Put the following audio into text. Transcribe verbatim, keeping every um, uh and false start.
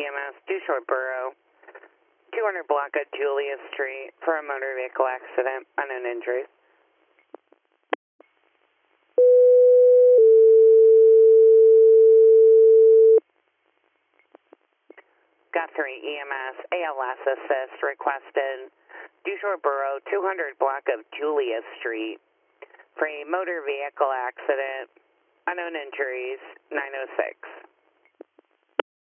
M S, Dewshore Borough, two hundred block of Julia Street for a motor vehicle accident, unknown injuries. Guthrie E M S, A L S assist requested, Dewshore Borough, two hundred block of Julia Street for a motor vehicle accident, unknown injuries, nine oh six.